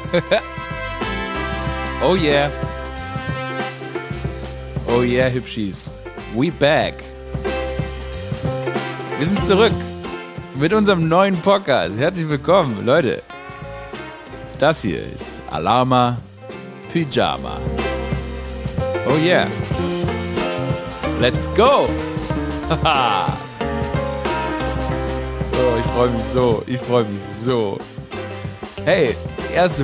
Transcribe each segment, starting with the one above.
Oh yeah. Oh yeah, Hübschis. We back. Wir sind zurück mit unserem neuen Podcast. Herzlich willkommen, Leute. Das hier ist Alama Pyjama. Oh yeah. Let's go. Haha. Oh, ich freue mich so. Hey, erste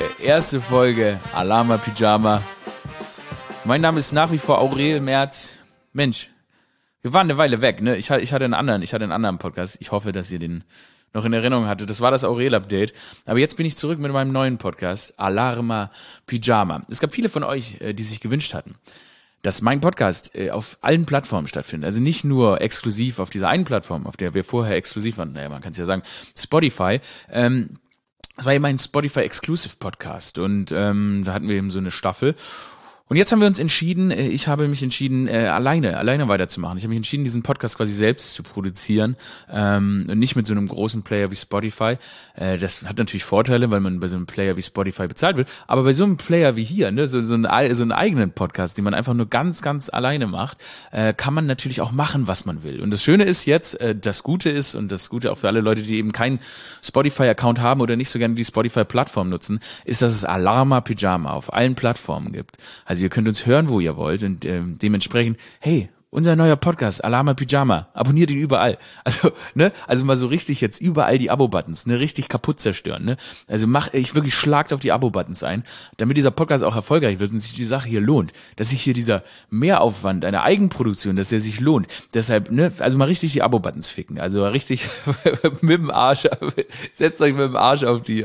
Folge Alama Pyjama. Mein Name ist nach wie vor Aurel Merz. Mensch, wir waren eine Weile weg, ne? Ich hatte einen anderen Podcast. Ich hoffe, dass ihr den noch in Erinnerung hattet. Das war das Aurel-Update. Aber jetzt bin ich zurück mit meinem neuen Podcast, Alama Pyjama. Es gab viele von euch, die sich gewünscht hatten, dass mein Podcast auf allen Plattformen stattfindet. Also nicht nur exklusiv auf dieser einen Plattform, auf der wir vorher exklusiv waren. Naja, man kann es ja sagen, Spotify. Das war eben ein Spotify-Exclusive-Podcast und da hatten wir eben so eine Staffel. Und jetzt haben wir uns entschieden, ich habe mich entschieden, alleine weiterzumachen. Ich habe mich entschieden, diesen Podcast quasi selbst zu produzieren und nicht mit so einem großen Player wie Spotify. Das hat natürlich Vorteile, weil man bei so einem Player wie Spotify bezahlt wird. Aber bei so einem Player wie hier, ne, so einen eigenen Podcast, den man einfach nur ganz, ganz alleine macht, kann man natürlich auch machen, was man will. Und das Schöne ist jetzt, das Gute ist, und das Gute auch für alle Leute, die eben keinen Spotify-Account haben oder nicht so gerne die Spotify-Plattform nutzen, ist, dass es Alama Pyjama auf allen Plattformen gibt. Also ihr könnt uns hören, wo ihr wollt und dementsprechend, hey, unser neuer Podcast, Alama Pyjama, abonniert ihn überall. Also mal so richtig jetzt überall die Abo-Buttons, ne, richtig kaputt zerstören, ne. Also schlagt auf die Abo-Buttons ein, damit dieser Podcast auch erfolgreich wird und sich die Sache hier lohnt. Dass sich hier dieser Mehraufwand einer Eigenproduktion, dass der sich lohnt. Deshalb, ne, also mal richtig die Abo-Buttons ficken. Also richtig mit dem Arsch, setzt euch mit dem Arsch auf die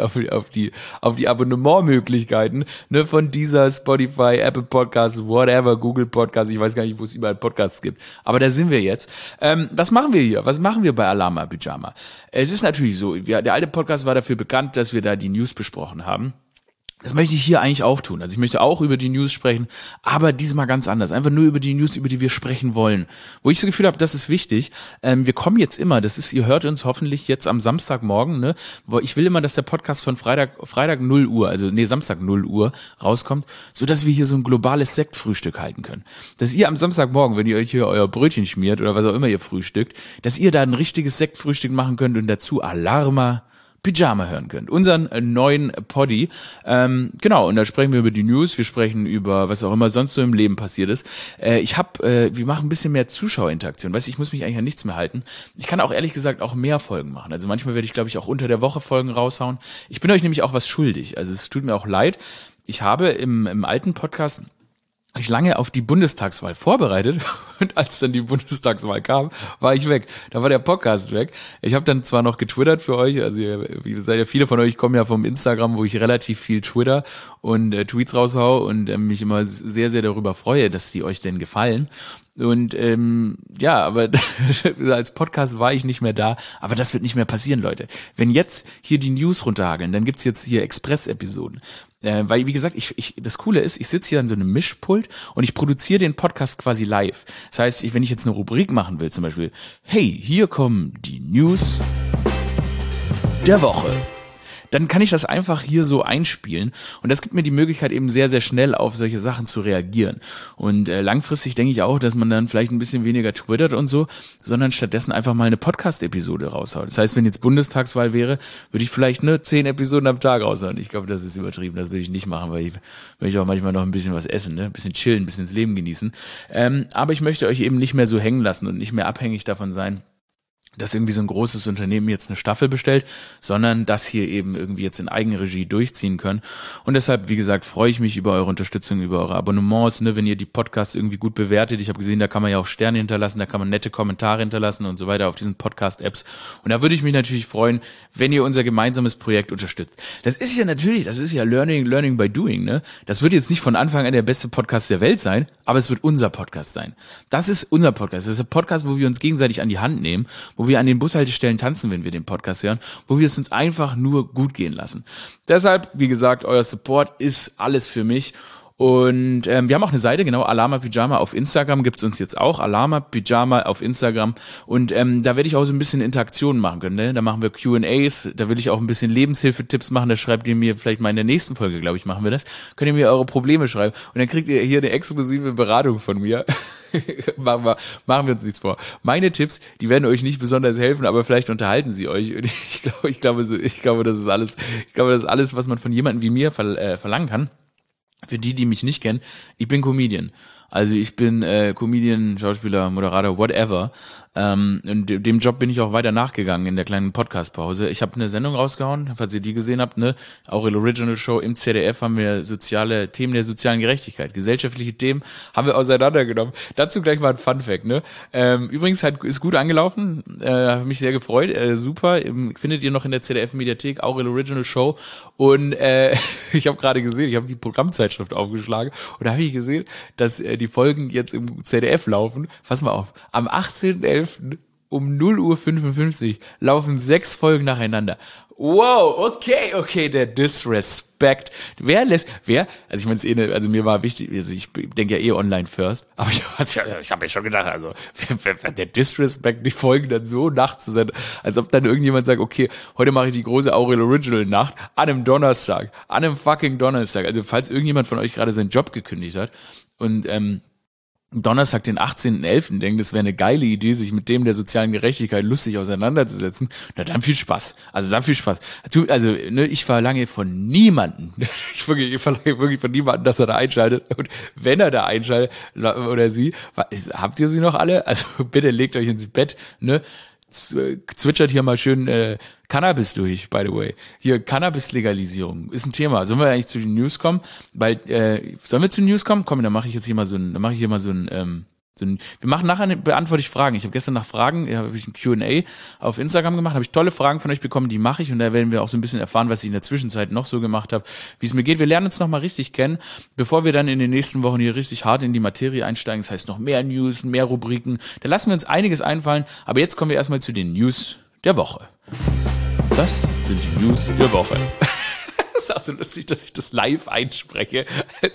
Abonnementmöglichkeiten, ne, von dieser Spotify, Apple Podcasts, whatever, Google Podcasts, ich weiß gar nicht, wo es überall Podcasts gibt. Aber da sind wir jetzt. Was machen wir hier? Was machen wir bei Alama Pyjama? Es ist natürlich so, der alte Podcast war dafür bekannt, dass wir da die News besprochen haben. Das möchte ich hier eigentlich auch tun. Also ich möchte auch über die News sprechen, aber diesmal ganz anders. Einfach nur über die News, über die wir sprechen wollen. Wo ich das Gefühl habe, das ist wichtig. Wir kommen jetzt immer, ihr hört uns hoffentlich jetzt am Samstagmorgen, ne? Wo ich will immer, dass der Podcast von Freitag 0 Uhr, Samstag 0 Uhr rauskommt, so dass wir hier so ein globales Sektfrühstück halten können. Dass ihr am Samstagmorgen, wenn ihr euch hier euer Brötchen schmiert oder was auch immer ihr frühstückt, dass ihr da ein richtiges Sektfrühstück machen könnt und dazu Alama Pyjama hören könnt. Unseren neuen Poddy. Genau, und da sprechen wir über die News, wir sprechen über was auch immer sonst so im Leben passiert ist. Wir machen ein bisschen mehr Zuschauerinteraktion. Weißt du, ich muss mich eigentlich an nichts mehr halten. Ich kann auch ehrlich gesagt auch mehr Folgen machen. Also manchmal werde ich, glaube ich, auch unter der Woche Folgen raushauen. Ich bin euch nämlich auch was schuldig. Also es tut mir auch leid. Ich habe im alten Podcast lange auf die Bundestagswahl vorbereitet und als dann die Bundestagswahl kam, war ich weg. Da war der Podcast weg. Ich habe dann zwar noch getwittert für euch, also viele von euch kommen ja vom Instagram, wo ich relativ viel Twitter und Tweets raushau und mich immer sehr, sehr darüber freue, dass die euch denn gefallen. Und aber als Podcast war ich nicht mehr da, aber das wird nicht mehr passieren, Leute. Wenn jetzt hier die News runterhageln, dann gibt's jetzt hier Express-Episoden. Weil, wie gesagt, das Coole ist, ich sitze hier an so einem Mischpult und ich produziere den Podcast quasi live. Das heißt, wenn ich jetzt eine Rubrik machen will, zum Beispiel, hey, hier kommen die News der Woche, dann kann ich das einfach hier so einspielen und das gibt mir die Möglichkeit eben sehr, sehr schnell auf solche Sachen zu reagieren und langfristig denke ich auch, dass man dann vielleicht ein bisschen weniger twittert und so, sondern stattdessen einfach mal eine Podcast-Episode raushaut. Das heißt, wenn jetzt Bundestagswahl wäre, würde ich vielleicht 10 Episoden am Tag raushauen. Ich glaube, das ist übertrieben, das würde ich nicht machen, weil ich möchte auch manchmal noch ein bisschen was essen, ne? Ein bisschen chillen, ein bisschen das Leben genießen. Aber ich möchte euch eben nicht mehr so hängen lassen und nicht mehr abhängig davon sein, dass irgendwie so ein großes Unternehmen jetzt eine Staffel bestellt, sondern das hier eben irgendwie jetzt in Eigenregie durchziehen können. Und deshalb, wie gesagt, freue ich mich über eure Unterstützung, über eure Abonnements, ne, wenn ihr die Podcasts irgendwie gut bewertet. Ich habe gesehen, da kann man ja auch Sterne hinterlassen, da kann man nette Kommentare hinterlassen und so weiter auf diesen Podcast-Apps. Und da würde ich mich natürlich freuen, wenn ihr unser gemeinsames Projekt unterstützt. Das ist ja Learning by Doing, ne? Das wird jetzt nicht von Anfang an der beste Podcast der Welt sein, aber es wird unser Podcast sein. Das ist unser Podcast. Das ist ein Podcast, wo wir uns gegenseitig an die Hand nehmen, wo wir an den Bushaltestellen tanzen, wenn wir den Podcast hören, wo wir es uns einfach nur gut gehen lassen. Deshalb, wie gesagt, euer Support ist alles für mich Und wir haben auch eine Seite, genau, Alama Pyjama auf Instagram gibt's uns jetzt auch, Alama Pyjama auf Instagram. Und da werde ich auch so ein bisschen Interaktionen machen können. Ne? Da machen wir Q&As, da will ich auch ein bisschen Lebenshilfetipps machen. Da schreibt ihr mir vielleicht mal in der nächsten Folge, glaube ich, machen wir das. Könnt ihr mir eure Probleme schreiben. Und dann kriegt ihr hier eine exklusive Beratung von mir. machen wir uns nichts vor. Meine Tipps, die werden euch nicht besonders helfen, aber vielleicht unterhalten sie euch. Und ich glaube, das ist alles, was man von jemandem wie mir verlangen kann. Für die mich nicht kennen, ich bin Comedian. Also ich bin Comedian, Schauspieler, Moderator, whatever. Und dem Job bin ich auch weiter nachgegangen in der kleinen Podcast-Pause. Ich habe eine Sendung rausgehauen, falls ihr die gesehen habt, ne? Aurel Original Show im ZDF haben wir soziale Themen der sozialen Gerechtigkeit, gesellschaftliche Themen haben wir auseinandergenommen. Dazu gleich mal ein Funfact, ne? Übrigens ist gut angelaufen, habe mich sehr gefreut, super. Findet ihr noch in der ZDF-Mediathek, Aurel Original Show. Und ich habe gerade gesehen, ich habe die Programmzeitschrift aufgeschlagen und da habe ich gesehen, dass die Folgen jetzt im ZDF laufen. Pass mal auf, am 18.11. um 0:55 Uhr laufen 6 Folgen nacheinander. Wow, okay, der Disrespect. Also ich meine, also mir war wichtig, also ich denke ja eh online first, aber ich habe mir schon gedacht, also der Disrespect, die Folgen dann so nachts zu sein, als ob dann irgendjemand sagt, okay, heute mache ich die große Aurel Original Nacht an einem Donnerstag, an einem fucking Donnerstag. Also falls irgendjemand von euch gerade seinen Job gekündigt hat und Donnerstag, den 18.11. denkt, das wäre eine geile Idee, sich mit dem der sozialen Gerechtigkeit lustig auseinanderzusetzen. Na, dann viel Spaß. Also ne, ich verlange von niemanden, ich verlange wirklich von niemanden, dass er da einschaltet. Und wenn er da einschaltet, oder sie, habt ihr sie noch alle? Also bitte legt euch ins Bett, ne? Zwitschert hier mal schön Cannabis durch, by the way. Hier, Cannabis-Legalisierung ist ein Thema. Sollen wir eigentlich zu den News kommen? Sollen wir zu den News kommen? Komm, dann mache ich jetzt hier mal so ein, wir machen nachher, beantworte ich Fragen. Ich habe gestern nach Fragen, habe ich ein Q&A auf Instagram gemacht, habe ich tolle Fragen von euch bekommen, die mache ich und da werden wir auch so ein bisschen erfahren, was ich in der Zwischenzeit noch so gemacht habe, wie es mir geht. Wir lernen uns nochmal richtig kennen, bevor wir dann in den nächsten Wochen hier richtig hart in die Materie einsteigen. Das heißt noch mehr News, mehr Rubriken. Da lassen wir uns einiges einfallen, aber jetzt kommen wir erstmal zu den News der Woche. Das sind die News der Woche. Das ist auch so lustig, dass ich das live einspreche.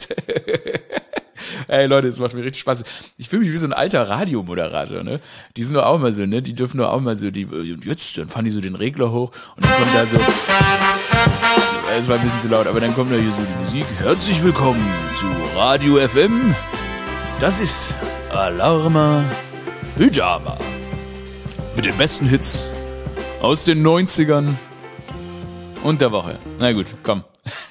Ey Leute, es macht mir richtig Spaß. Ich fühle mich wie so ein alter Radiomoderator, ne? Die sind doch auch mal so, ne? Die dürfen doch auch mal so, und jetzt, dann fahren die so den Regler hoch und dann kommt da so, es war ein bisschen zu laut, aber dann kommt da hier so die Musik. Herzlich willkommen zu Radio FM. Das ist Alarma Pyjama. Mit den besten Hits aus den 90ern und der Woche. Na gut, komm.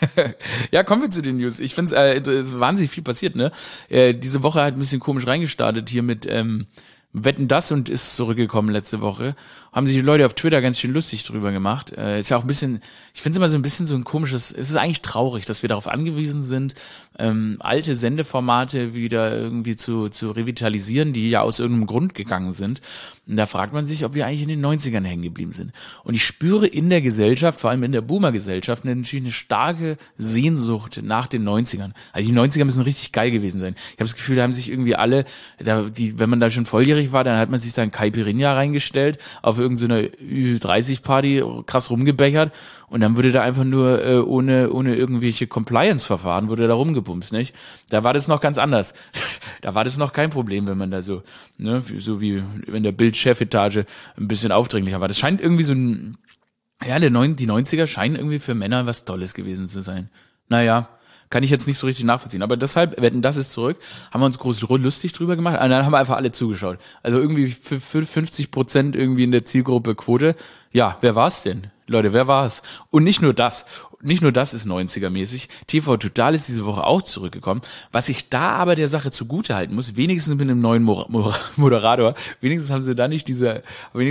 Ja, kommen wir zu den News. Ich finde es wahnsinnig viel passiert, ne? Diese Woche halt ein bisschen komisch reingestartet hier mit Wetten, das und ist zurückgekommen letzte Woche. Haben sich die Leute auf Twitter ganz schön lustig drüber gemacht. Ist ja auch ein bisschen, ich finde es immer so ein bisschen so ein komisches, es ist eigentlich traurig, dass wir darauf angewiesen sind, alte Sendeformate wieder irgendwie zu revitalisieren, die ja aus irgendeinem Grund gegangen sind. Und da fragt man sich, ob wir eigentlich in den 90ern hängen geblieben sind. Und ich spüre in der Gesellschaft, vor allem in der Boomer-Gesellschaft, eine starke Sehnsucht nach den 90ern. Also die 90er müssen richtig geil gewesen sein. Ich habe das Gefühl, da haben sich irgendwie alle, wenn man da schon volljährig war, dann hat man sich da ein Caipirinha reingestellt, auf irgendeiner Ü30-Party krass rumgebechert und dann wurde da einfach nur ohne irgendwelche Compliance-Verfahren wurde da rumgebumst, nicht? Da war das noch ganz anders. Da war das noch kein Problem, wenn man da so, ne, so wie in der Bild-Chefetage ein bisschen aufdringlicher war. Das scheint irgendwie so ein, ja, die 90er scheinen irgendwie für Männer was Tolles gewesen zu sein. Naja, kann ich jetzt nicht so richtig nachvollziehen. Aber deshalb, Wetten, das ist zurück, haben wir uns groß lustig drüber gemacht und dann haben wir einfach alle zugeschaut. Also irgendwie für 50% irgendwie in der Zielgruppe Quote. Ja, wer war's denn? Leute, wer war's? Und nicht nur das ist 90er-mäßig. TV Total ist diese Woche auch zurückgekommen. Was ich da aber der Sache zugute halten muss, wenigstens mit einem neuen Moderator, wenigstens haben sie da nicht diese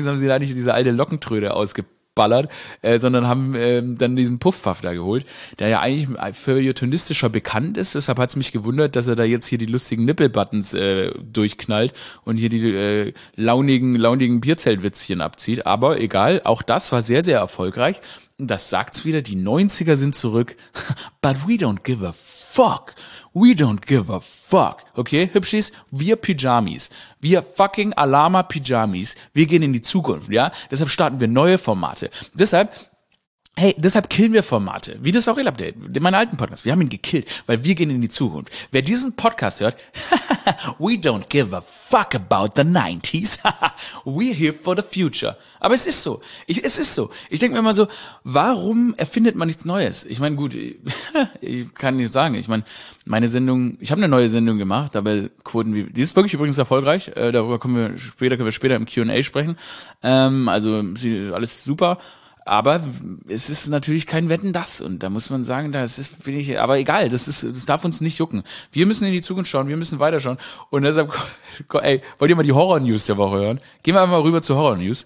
alte Lockentröte ausgeballert, sondern haben dann diesen Puffpuff da geholt, der ja eigentlich feuilletonistischer bekannt ist. Deshalb hat's mich gewundert, dass er da jetzt hier die lustigen Nippelbuttons durchknallt und hier die launigen Bierzeltwitzchen abzieht. Aber egal, auch das war sehr, sehr erfolgreich. Das sagt's wieder, die 90er sind zurück. But we don't give a fuck. We don't give a fuck. Okay, Hübschis? Wir Pyjamis. Wir fucking Alama Pyjamis. Wir gehen in die Zukunft, ja? Deshalb starten wir neue Formate. Deshalb Hey, deshalb killen wir Formate, wie das Aurel-Update, meinen alten Podcast. Wir haben ihn gekillt, weil wir gehen in die Zukunft. Wer diesen Podcast hört, we don't give a fuck about the 90s. We're here for the future. Aber es ist so. Es ist so. Ich denke mir immer so, warum erfindet man nichts Neues? Ich meine, gut, ich kann nicht sagen. Ich meine, meine Sendung, ich habe eine neue Sendung gemacht, aber Quoten wie, die ist wirklich übrigens erfolgreich. Darüber können wir später im Q&A sprechen. Also alles super. Aber es ist natürlich kein Wetten, das. Und da muss man sagen, aber egal, das darf uns nicht jucken. Wir müssen in die Zukunft schauen, wir müssen weiterschauen. Und deshalb, ey, wollt ihr mal die Horror-News der Woche hören? Gehen wir einfach mal rüber zur Horror-News.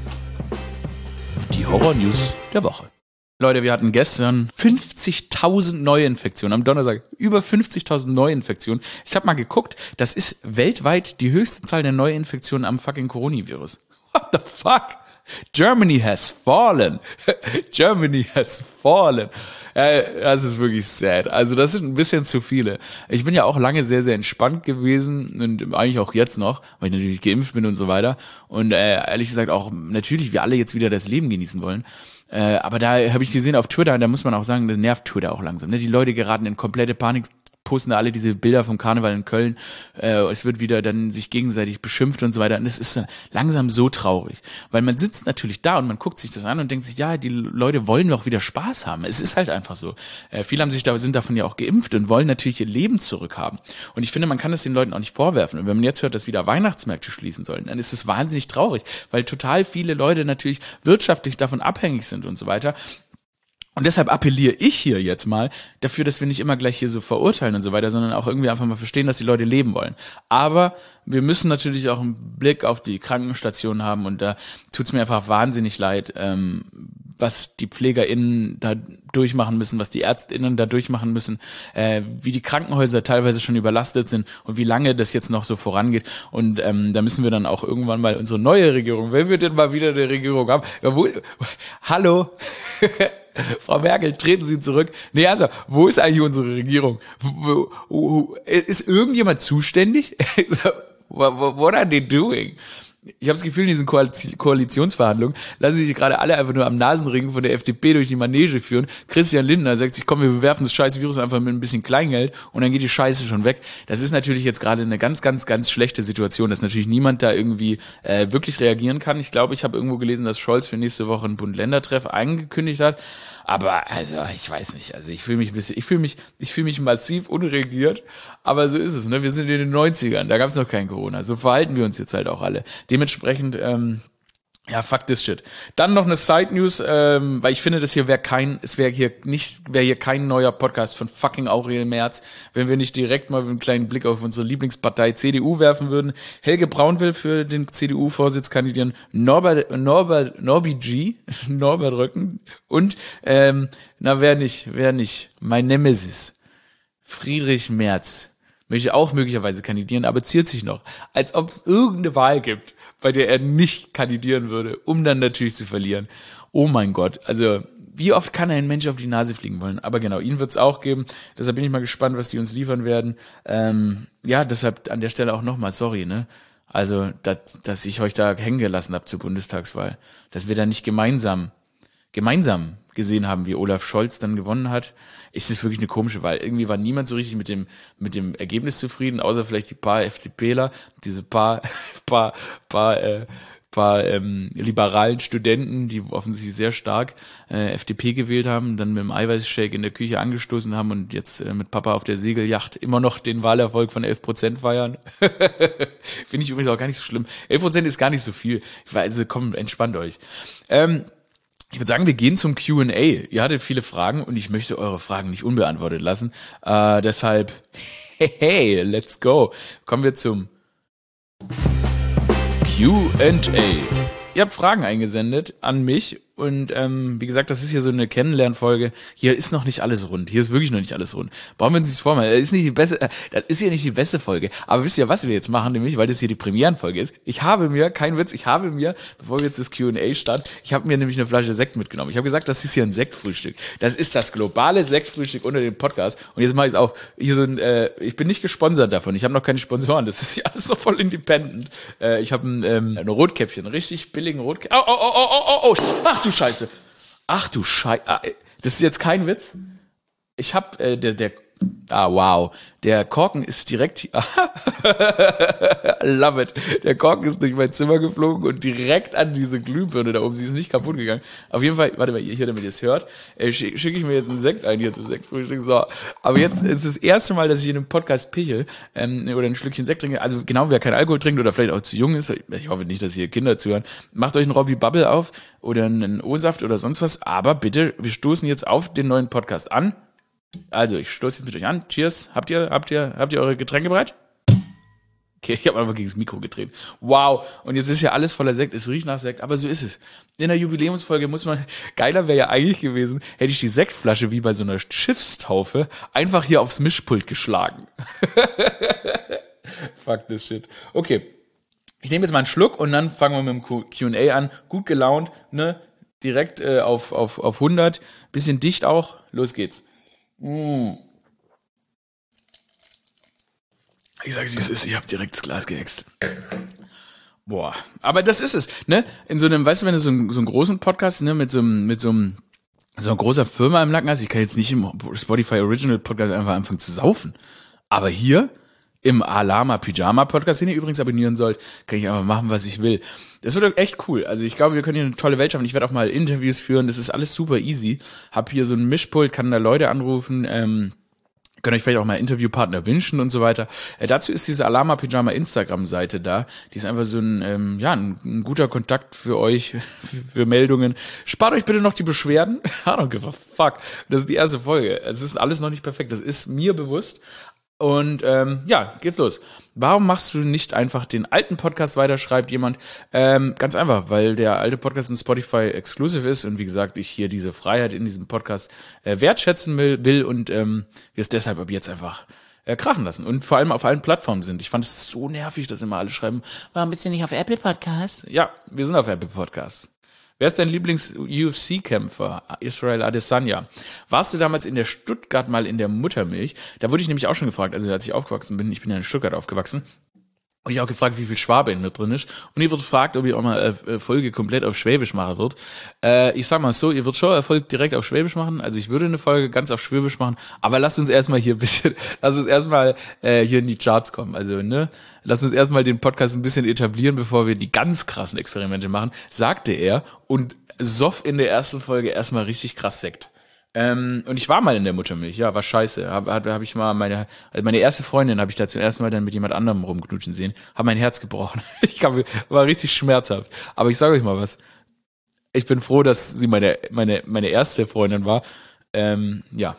Die Horror-News der Woche. Leute, wir hatten gestern 50.000 Neuinfektionen. Am Donnerstag über 50.000 Neuinfektionen. Ich habe mal geguckt, das ist weltweit die höchste Zahl der Neuinfektionen am fucking Coronavirus. What the fuck? Germany has fallen. Germany has fallen. Das ist wirklich sad. Also das sind ein bisschen zu viele. Ich bin ja auch lange sehr, sehr entspannt gewesen und eigentlich auch jetzt noch, weil ich natürlich geimpft bin und so weiter. Und ehrlich gesagt auch natürlich wir alle jetzt wieder das Leben genießen wollen. Aber da habe ich gesehen auf Twitter, da muss man auch sagen, das nervt Twitter auch langsam. Ne? Die Leute geraten in komplette Panik, posten da alle diese Bilder vom Karneval in Köln. Es wird wieder dann sich gegenseitig beschimpft und so weiter. Und das ist langsam so traurig. Weil man sitzt natürlich da und man guckt sich das an und denkt sich, ja, die Leute wollen doch wieder Spaß haben. Es ist halt einfach so. Viele sind davon ja auch geimpft und wollen natürlich ihr Leben zurückhaben. Und ich finde, man kann es den Leuten auch nicht vorwerfen. Und wenn man jetzt hört, dass wieder Weihnachtsmärkte schließen sollen, dann ist es wahnsinnig traurig, weil total viele Leute natürlich wirtschaftlich davon abhängig sind und so weiter. Und deshalb appelliere ich hier jetzt mal dafür, dass wir nicht immer gleich hier so verurteilen und so weiter, sondern auch irgendwie einfach mal verstehen, dass die Leute leben wollen. Aber wir müssen natürlich auch einen Blick auf die Krankenstationen haben und da tut's mir einfach wahnsinnig leid, was die PflegerInnen da durchmachen müssen, was die ÄrztInnen da durchmachen müssen, wie die Krankenhäuser teilweise schon überlastet sind und wie lange das jetzt noch so vorangeht. Und da müssen wir dann auch irgendwann mal unsere neue Regierung, wenn wir denn mal wieder eine Regierung haben, hallo, Frau Merkel, treten Sie zurück. Nee, also, wo ist eigentlich unsere Regierung? Ist irgendjemand zuständig? What are they doing? Ich habe das Gefühl, in diesen Koalitionsverhandlungen lassen sich gerade alle einfach nur am Nasenring von der FDP durch die Manege führen. Christian Lindner sagt sich, komm, wir bewerfen das scheiß Virus einfach mit ein bisschen Kleingeld und dann geht die Scheiße schon weg. Das ist natürlich jetzt gerade eine ganz, ganz, ganz schlechte Situation, dass natürlich niemand da irgendwie wirklich reagieren kann. Ich glaube, ich habe irgendwo gelesen, dass Scholz für nächste Woche einen Bund-Länder-Treff angekündigt hat. Aber also, ich weiß nicht, also ich fühle mich massiv unregiert, aber so ist es, ne? Wir sind in den 90ern, da gab es noch kein Corona. So verhalten wir uns jetzt halt auch alle. Dementsprechend, ja, fuck this shit. Dann noch eine Side News, weil ich finde, das hier wäre hier kein neuer Podcast von fucking Aurel Merz, wenn wir nicht direkt mal einen kleinen Blick auf unsere Lieblingspartei CDU werfen würden. Helge Braun will für den CDU-Vorsitz kandidieren, Norbert Röcken und, wer nicht, mein Nemesis, Friedrich Merz, möchte auch möglicherweise kandidieren, aber ziert sich noch, als ob es irgendeine Wahl gibt, bei der er nicht kandidieren würde, um dann natürlich zu verlieren. Oh mein Gott, also wie oft kann ein Mensch auf die Nase fliegen wollen? Aber genau, ihn wird es auch geben. Deshalb bin ich mal gespannt, was die uns liefern werden. Ja, deshalb an der Stelle auch nochmal sorry, ne? Also, dass ich euch da hängen gelassen habe zur Bundestagswahl. Dass wir da nicht gemeinsam gesehen haben, wie Olaf Scholz dann gewonnen hat, ist es wirklich eine komische Wahl. Irgendwie war niemand so richtig mit dem Ergebnis zufrieden, außer vielleicht die paar FDPler, diese paar liberalen Studenten, die offensichtlich sehr stark FDP gewählt haben, dann mit dem Eiweißshake in der Küche angestoßen haben und jetzt mit Papa auf der Segelyacht immer noch den Wahlerfolg von 11% feiern. Finde ich übrigens auch gar nicht so schlimm. 11% ist gar nicht so viel. Also komm, entspannt euch. Ich würde sagen, wir gehen zum Q&A. Ihr hattet viele Fragen und ich möchte eure Fragen nicht unbeantwortet lassen. Deshalb, hey, let's go. Kommen wir zum Q&A. Ihr habt Fragen eingesendet an mich und wie gesagt, das ist hier so eine Kennenlernfolge. Hier ist noch nicht alles rund. Hier ist wirklich noch nicht alles rund. Brauchen wir uns nicht vormachen. Das ist hier nicht die beste Folge. Aber wisst ihr, was wir jetzt machen? Nämlich, weil das hier die Premierenfolge ist. Bevor wir jetzt das Q&A starten, ich habe mir nämlich eine Flasche Sekt mitgenommen. Ich habe gesagt, das ist hier ein Sektfrühstück. Das ist das globale Sektfrühstück unter dem Podcast. Und jetzt mache ich es auf. Hier so ich bin nicht gesponsert davon. Ich habe noch keine Sponsoren. Das ist ja alles so voll independent. Ich habe ein Rotkäppchen, richtig billigen Rotkäppchen. Oh, ach du Scheiße. Ach du Scheiße. Das ist jetzt kein Witz. Ich hab, wow. Der Korken ist direkt, love it. Der Korken ist durch mein Zimmer geflogen und direkt an diese Glühbirne da oben. Sie ist nicht kaputt gegangen. Auf jeden Fall, warte mal, hier, damit ihr es hört, schicke ich mir jetzt einen Sekt ein hier zum Sektfrühstück. So. Aber jetzt ist das erste Mal, dass ich in einem Podcast pichel, oder ein Schlückchen Sekt trinke. Also genau, wer kein Alkohol trinkt oder vielleicht auch zu jung ist, ich hoffe nicht, dass hier Kinder zuhören, macht euch einen Robbie Bubble auf oder einen O-Saft oder sonst was. Aber bitte, wir stoßen jetzt auf den neuen Podcast an. Also, ich stoße jetzt mit euch an. Cheers. Habt ihr eure Getränke bereit? Okay, ich habe einfach gegen das Mikro gedreht. Wow. Und jetzt ist ja alles voller Sekt. Es riecht nach Sekt, aber so ist es. In der Jubiläumsfolge geiler wäre ja eigentlich gewesen, hätte ich die Sektflasche wie bei so einer Schiffstaufe einfach hier aufs Mischpult geschlagen. Fuck this shit. Okay. Ich nehme jetzt mal einen Schluck und dann fangen wir mit dem Q&A an. Gut gelaunt, ne? Direkt auf 100. Bisschen dicht auch. Los geht's. Ich sage, wie es ist, ich habe direkt das Glas geäxt. Boah, aber das ist es, ne? In so einem, weißt du, wenn du so einen großen Podcast, ne, mit so einer großer Firma im Nacken hast, ich kann jetzt nicht im Spotify Original Podcast einfach anfangen zu saufen. Aber hier im Alama Pyjama Podcast, den ihr übrigens abonnieren sollt, kann ich einfach machen, was ich will. Das wird echt cool. Also ich glaube, wir können hier eine tolle Welt schaffen. Ich werde auch mal Interviews führen. Das ist alles super easy. Hab hier so ein Mischpult, kann da Leute anrufen, könnt euch vielleicht auch mal Interviewpartner wünschen und so weiter. Dazu ist diese Alama Pyjama Instagram-Seite da. Die ist einfach so ein guter Kontakt für euch, für Meldungen. Spart euch bitte noch die Beschwerden. I don't give a fuck. Das ist die erste Folge. Es ist alles noch nicht perfekt. Das ist mir bewusst. Und geht's los. Warum machst du nicht einfach den alten Podcast weiter, schreibt jemand. Ganz einfach, weil der alte Podcast in Spotify exclusive ist und wie gesagt, ich hier diese Freiheit in diesem Podcast wertschätzen will und wir es deshalb ab jetzt einfach krachen lassen und vor allem auf allen Plattformen sind. Ich fand es so nervig, dass immer alle schreiben, warum bist du nicht auf Apple Podcasts? Ja, wir sind auf Apple Podcasts. Wer ist dein Lieblings-UFC-Kämpfer? Israel Adesanya. Warst du damals in der Stuttgart mal in der Muttermilch? Da wurde ich nämlich auch schon gefragt, also als ich aufgewachsen bin, ich bin ja in Stuttgart aufgewachsen, und ich auch gefragt, wie viel Schwabe in mir drin ist. Und ihr wird gefragt, ob ich auch mal Folge komplett auf Schwäbisch machen wird. Ich sag mal so, ihr wird schon Erfolg direkt auf Schwäbisch machen. Also ich würde eine Folge ganz auf Schwäbisch machen, aber lasst uns erstmal hier hier in die Charts kommen. Also, ne? Lass uns erstmal den Podcast ein bisschen etablieren, bevor wir die ganz krassen Experimente machen, sagte er und soff in der ersten Folge erstmal richtig krass Sekt. Und ich war mal in der Muttermilch, ja, war scheiße. Hab ich mal meine erste Freundin habe ich da zum ersten Mal dann mit jemand anderem rumknutschen sehen, habe mein Herz gebrochen. War richtig schmerzhaft. Aber ich sage euch mal was. Ich bin froh, dass sie meine erste Freundin war. Ja,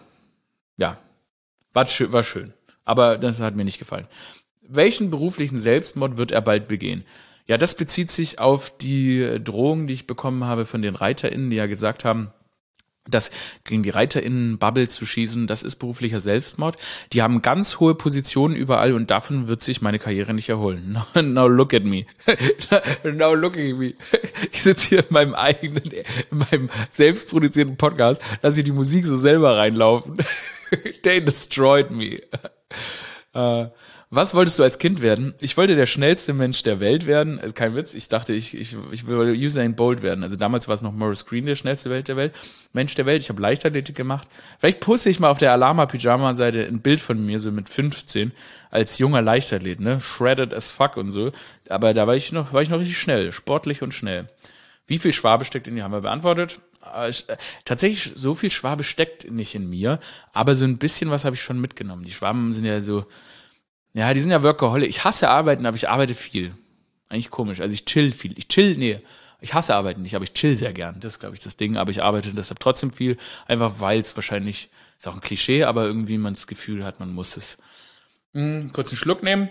war schön. Aber das hat mir nicht gefallen. Welchen beruflichen Selbstmord wird er bald begehen? Ja, das bezieht sich auf die Drohung, die ich bekommen habe von den ReiterInnen, die ja gesagt haben, dass gegen die ReiterInnen-Bubble zu schießen, das ist beruflicher Selbstmord. Die haben ganz hohe Positionen überall und davon wird sich meine Karriere nicht erholen. Now look at me. Now look at me. Ich sitze hier in meinem selbstproduzierten Podcast, lasse ich die Musik so selber reinlaufen. They destroyed me. Was wolltest du als Kind werden? Ich wollte der schnellste Mensch der Welt werden. Also kein Witz. Ich dachte, ich wollte Usain Bolt werden. Also damals war es noch Maurice Green, der schnellste Mensch der Welt. Ich habe Leichtathletik gemacht. Vielleicht poste ich mal auf der Alama Pyjama Seite ein Bild von mir, so mit 15, als junger Leichtathlet, ne? Shredded as fuck und so. Aber da war ich noch richtig schnell, sportlich und schnell. Wie viel Schwabe steckt in dir? Haben wir beantwortet. Tatsächlich, so viel Schwabe steckt nicht in mir, aber so ein bisschen was habe ich schon mitgenommen. Die Schwaben sind ja so, ja, die sind ja Workaholic. Ich hasse Arbeiten, aber ich arbeite viel. Eigentlich komisch. Also ich chill viel. Ich hasse Arbeiten nicht, aber ich chill sehr gern. Das ist, glaube ich, das Ding. Aber ich arbeite deshalb trotzdem viel. Einfach weil es wahrscheinlich, ist auch ein Klischee, aber irgendwie man das Gefühl hat, man muss es. Kurz einen Schluck nehmen.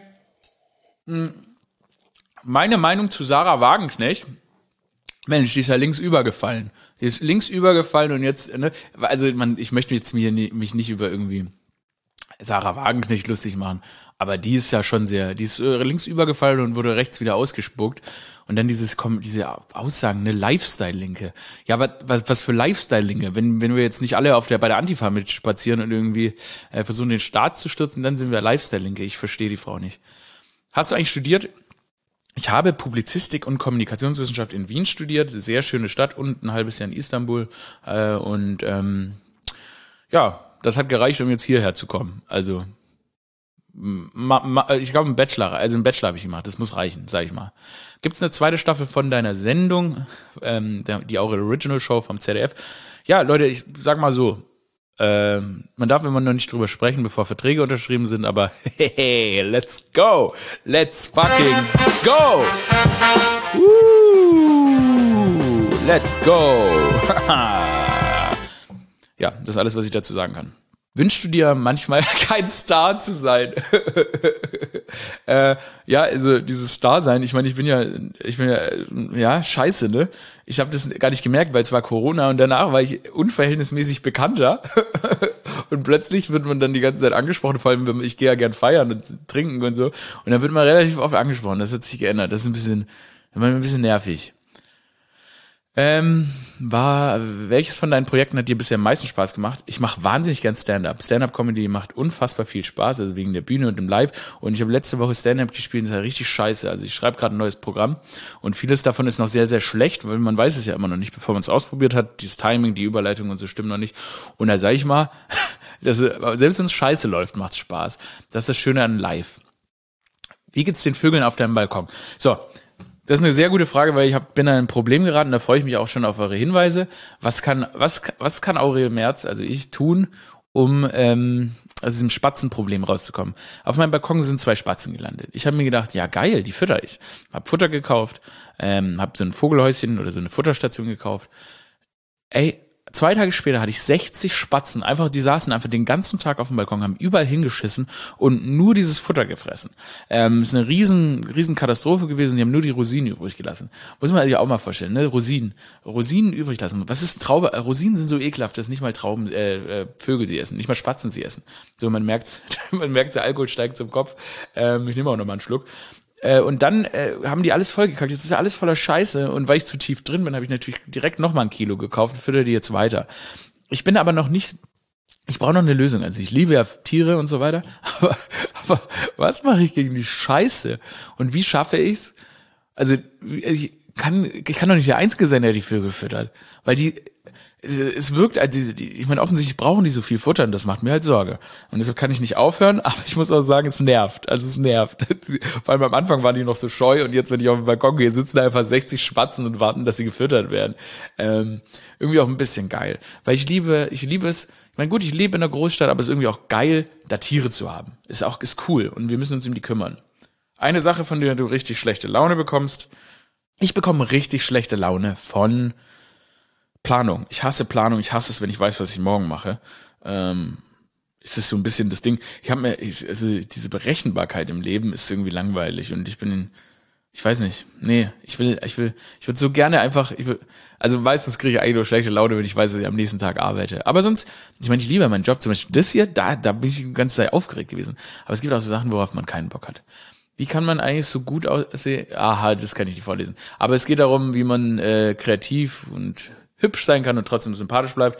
Meine Meinung zu Sarah Wagenknecht. Mensch, die ist ja links übergefallen. Die ist links übergefallen und jetzt, ne, also ich möchte jetzt mich nicht über irgendwie Sarah Wagenknecht lustig machen, aber die ist ja schon die ist links übergefallen und wurde rechts wieder ausgespuckt. Und dann diese Aussagen, eine Lifestyle-Linke. Ja, aber was für Lifestyle-Linke? Wenn wir jetzt nicht alle bei der Antifa mitspazieren und irgendwie versuchen, den Staat zu stürzen, dann sind wir Lifestyle-Linke. Ich verstehe die Frau nicht. Hast du eigentlich studiert? Ich habe Publizistik und Kommunikationswissenschaft in Wien studiert, sehr schöne Stadt, und ein halbes Jahr in Istanbul. Ja, das hat gereicht, um jetzt hierher zu kommen. Also ich glaube, einen Bachelor habe ich gemacht, das muss reichen, sag ich mal. Gibt's eine zweite Staffel von deiner Sendung, die Aurel Original Show vom ZDF? Ja, Leute, ich sag mal so, man darf immer noch nicht drüber sprechen, bevor Verträge unterschrieben sind, aber hey, let's go! Let's fucking go! Let's go! Ja, das ist alles, was ich dazu sagen kann. Wünschst du dir manchmal kein Star zu sein? Ja, also dieses Star-Sein, ich meine, ich bin ja, scheiße, ne? Ich habe das gar nicht gemerkt, weil es war Corona und danach war ich unverhältnismäßig bekannter. Und plötzlich wird man dann die ganze Zeit angesprochen, vor allem, ich gehe ja gern feiern und trinken und so. Und dann wird man relativ oft angesprochen, das hat sich geändert. Das ist ein bisschen nervig. Welches von deinen Projekten hat dir bisher am meisten Spaß gemacht? Ich mache wahnsinnig gern Stand-Up. Stand-Up-Comedy macht unfassbar viel Spaß, also wegen der Bühne und dem Live. Und ich habe letzte Woche Stand-Up gespielt, das ist ja richtig scheiße. Also ich schreibe gerade ein neues Programm und vieles davon ist noch sehr, sehr schlecht, weil man weiß es ja immer noch nicht, bevor man es ausprobiert hat. Das Timing, die Überleitung und so stimmen noch nicht. Und da sage ich mal, selbst wenn es scheiße läuft, macht es Spaß. Das ist das Schöne an Live. Wie geht's den Vögeln auf deinem Balkon? So, das ist eine sehr gute Frage, weil bin in ein Problem geraten, da freue ich mich auch schon auf eure Hinweise. Was kann Aurel Merz, also ich, tun, um aus diesem Spatzenproblem rauszukommen? Auf meinem Balkon sind 2 Spatzen gelandet. Ich habe mir gedacht, ja geil, die fütter ich. Hab Futter gekauft, hab so ein Vogelhäuschen oder so eine Futterstation gekauft. Ey, 2 Tage später hatte ich 60 Spatzen, die saßen einfach den ganzen Tag auf dem Balkon, haben überall hingeschissen und nur dieses Futter gefressen. Ist eine riesen Katastrophe gewesen, die haben nur die Rosinen übrig gelassen. Muss man sich auch mal vorstellen, ne? Rosinen übrig lassen. Was ist Traube? Rosinen sind so ekelhaft, dass nicht mal Vögel sie essen, nicht mal Spatzen sie essen. So, man merkt, der Alkohol steigt zum Kopf. Ich nehme auch noch mal einen Schluck. Und dann haben die alles vollgekackt. Jetzt ist ja alles voller Scheiße. Und weil ich zu tief drin bin, habe ich natürlich direkt nochmal 1 Kilo gekauft und fütter die jetzt weiter. Ich bin aber noch nicht, ich brauche noch eine Lösung. Also ich liebe ja Tiere und so weiter. Aber was mache ich gegen die Scheiße? Und wie schaffe ich's? Also ich kann doch nicht der Einzige sein, der die Vögel füttert. Weil es wirkt, also ich meine, offensichtlich brauchen die so viel Futter und das macht mir halt Sorge. Und deshalb kann ich nicht aufhören, aber ich muss auch sagen, es nervt. Also es nervt. Vor allem am Anfang waren die noch so scheu und jetzt, wenn ich auf den Balkon gehe, sitzen da einfach 60 Spatzen und warten, dass sie gefüttert werden. Irgendwie auch ein bisschen geil. Weil ich liebe es, ich meine, gut, ich lebe in einer Großstadt, aber es ist irgendwie auch geil, da Tiere zu haben. Ist cool und wir müssen uns um die kümmern. Eine Sache, von der du richtig schlechte Laune bekommst. Ich bekomme richtig schlechte Laune von Planung. Ich hasse Planung. Ich hasse es, wenn ich weiß, was ich morgen mache. Es ist so ein bisschen das Ding. Also diese Berechenbarkeit im Leben ist irgendwie langweilig und ich weiß nicht. Nee, ich würde so gerne also meistens kriege ich eigentlich nur schlechte Laune, wenn ich weiß, dass ich am nächsten Tag arbeite. Aber sonst, ich meine, ich liebe meinen Job. Zum Beispiel das hier, da bin ich die ganze Zeit aufgeregt gewesen. Aber es gibt auch so Sachen, worauf man keinen Bock hat. Wie kann man eigentlich so gut aussehen? Aha, das kann ich nicht vorlesen. Aber es geht darum, wie man kreativ und hübsch sein kann und trotzdem sympathisch bleibt.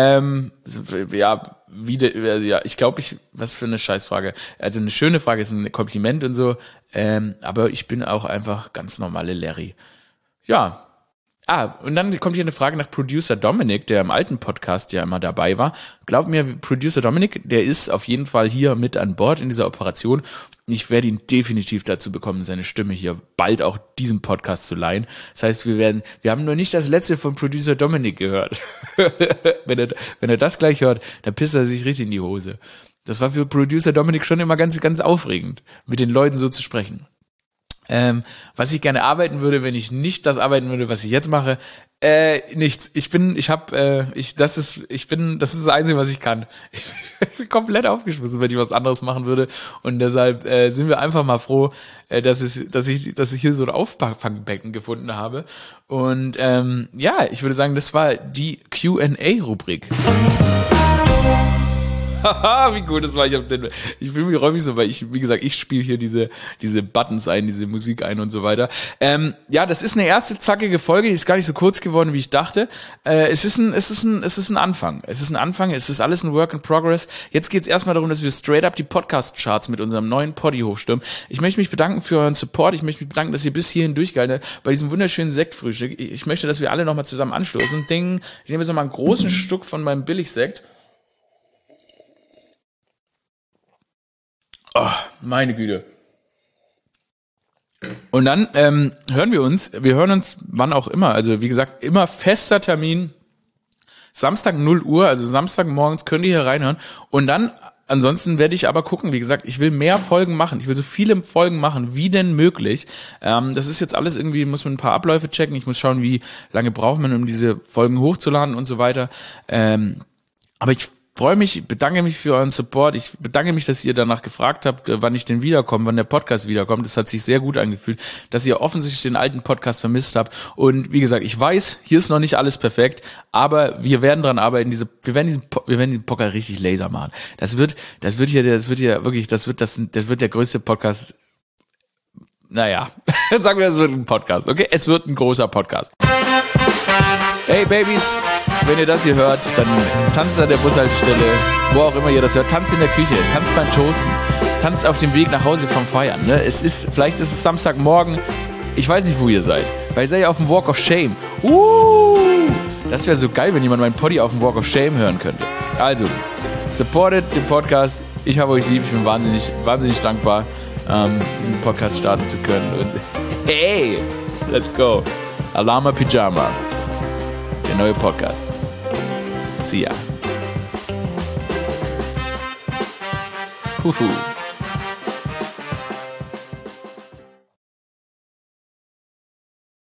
Ich glaube, was für eine Scheißfrage. Also eine schöne Frage ist ein Kompliment und so. Aber ich bin auch einfach ganz normale Larry. Ja. Und dann kommt hier eine Frage nach Producer Dominik, der im alten Podcast ja immer dabei war. Glaub mir, Producer Dominik, der ist auf jeden Fall hier mit an Bord in dieser Operation. Ich werde ihn definitiv dazu bekommen, seine Stimme hier bald auch diesem Podcast zu leihen. Das heißt, wir haben noch nicht das letzte von Producer Dominik gehört. Wenn er das gleich hört, dann pisst er sich richtig in die Hose. Das war für Producer Dominik schon immer ganz, ganz aufregend, mit den Leuten so zu sprechen. Was ich gerne arbeiten würde, wenn ich nicht das arbeiten würde, was ich jetzt mache, nichts. Das ist das Einzige, was ich kann. Ich bin komplett aufgeschmissen, wenn ich was anderes machen würde. Und deshalb sind wir einfach mal froh, dass ich hier so ein Auffangbecken gefunden habe. Und ich würde sagen, das war die Q&A-Rubrik. Haha, wie gut das war. Ich fühle mich räumig so, weil wie gesagt, ich spiele hier diese Buttons ein, diese Musik ein und so weiter. Ja, das ist eine erste zackige Folge, die ist gar nicht so kurz geworden, wie ich dachte. Es ist ein Anfang. Es ist ein Anfang, es ist alles ein Work in Progress. Jetzt geht es erstmal darum, dass wir straight up die Podcast-Charts mit unserem neuen Poddy hochstürmen. Ich möchte mich bedanken für euren Support. Ich möchte mich bedanken, dass ihr bis hierhin durchgehalten habt bei diesem wunderschönen Sektfrühstück. Ich möchte, dass wir alle nochmal zusammen anstoßen. Ding. Ich nehme jetzt nochmal einen großen Stück von meinem Billigsekt. Oh, meine Güte. Und dann hören wir uns wann auch immer. Also wie gesagt, immer fester Termin. Samstag 0 Uhr, also Samstagmorgens könnt ihr hier reinhören. Und dann, ansonsten werde ich aber gucken, wie gesagt, ich will mehr Folgen machen. Ich will so viele Folgen machen, wie denn möglich. Das ist jetzt alles irgendwie, muss man ein paar Abläufe checken. Ich muss schauen, wie lange braucht man, um diese Folgen hochzuladen und so weiter. Aber ich freue mich, bedanke mich für euren Support. Ich bedanke mich, dass ihr danach gefragt habt, wann ich denn wiederkomme, wann der Podcast wiederkommt. Das hat sich sehr gut angefühlt, dass ihr offensichtlich den alten Podcast vermisst habt. Und wie gesagt, ich weiß, hier ist noch nicht alles perfekt, aber wir werden dran arbeiten. Wir werden diesen Podcast richtig laser machen. Das wird der größte Podcast. Naja, sagen wir, es wird ein Podcast, okay? Es wird ein großer Podcast. Hey Babys, wenn ihr das hier hört, dann tanzt an der Bushaltestelle, wo auch immer ihr das hört, tanzt in der Küche, tanzt beim Toasten, tanzt auf dem Weg nach Hause vom Feiern. Ne? Vielleicht ist es Samstagmorgen, ich weiß nicht, wo ihr seid. Vielleicht seid ihr auf dem Walk of Shame. Das wäre so geil, wenn jemand meinen Poddy auf dem Walk of Shame hören könnte. Also, supportet den Podcast. Ich habe euch lieb, ich bin wahnsinnig, wahnsinnig dankbar, diesen Podcast starten zu können. Und hey, let's go. Alama Pyjama. Der neue Podcast. See ya. Huhu.